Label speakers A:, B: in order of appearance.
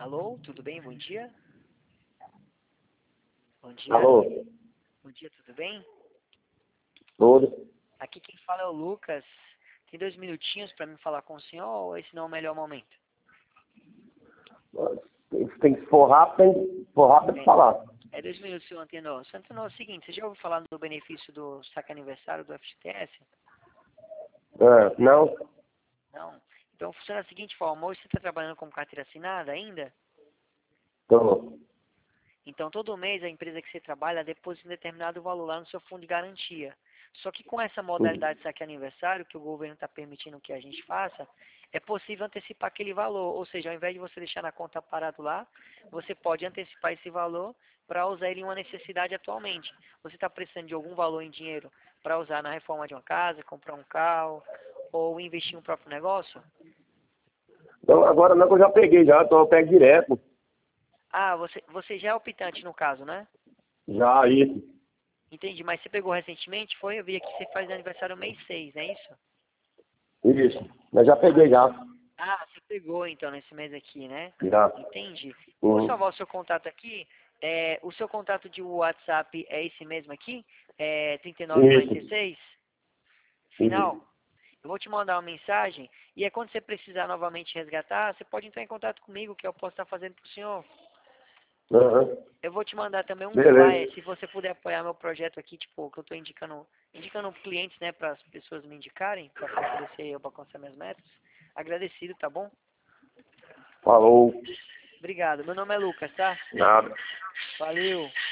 A: Alô, tudo bem? Bom dia. Bom dia.
B: Alô?
A: Bom dia, tudo bem?
B: Tudo?
A: Aqui quem fala é o Lucas. Tem 2 minutinhos para me falar com o senhor ou esse não é o melhor momento?
B: Tem que for rápido, pra falar.
A: É 2 minutos, senhor Antenor. Senhor Antenor, é o seguinte, você já ouviu falar do benefício do saque aniversário do FGTS?
B: Não?
A: Não? Então funciona da seguinte forma, hoje você está trabalhando como carteira assinada ainda?
B: Tô.
A: Então todo mês a empresa que você trabalha deposita um determinado valor lá no seu fundo de garantia. Só que com essa modalidade de saque aniversário, que o governo está permitindo que a gente faça, é possível antecipar aquele valor. Ou seja, ao invés de você deixar na conta parado lá, você pode antecipar esse valor para usar ele em uma necessidade atualmente. Você está precisando de algum valor em dinheiro para usar na reforma de uma casa, comprar um carro ou investir em um próprio negócio?
B: Então, agora não, que eu já peguei já, então eu pego direto.
A: Ah, você já é optante no caso, né?
B: Já, isso.
A: Entendi, mas você pegou recentemente? Foi? Eu vi aqui que você faz aniversário mês 6, não é isso?
B: Isso. Mas já peguei já.
A: Ah, você pegou então nesse mês aqui, né?
B: Já.
A: Entendi. Vou
B: Uhum.
A: salvar o seu contato aqui. O seu contato de WhatsApp é esse mesmo aqui? É
B: Isso.
A: 3946? Final?
B: Isso.
A: Eu vou te mandar uma mensagem e é quando você precisar novamente resgatar, você pode entrar em contato comigo que eu posso estar fazendo para o senhor.
B: Uhum.
A: Eu vou te mandar também um flyer,
B: Beleza.
A: se você puder apoiar meu projeto aqui, tipo, que eu estou indicando clientes, né, para as pessoas me indicarem, para fortalecer eu, para alcançar minhas metas. Agradecido, tá bom?
B: Falou.
A: Obrigado. Meu nome é Lucas, tá?
B: Nada.
A: Valeu.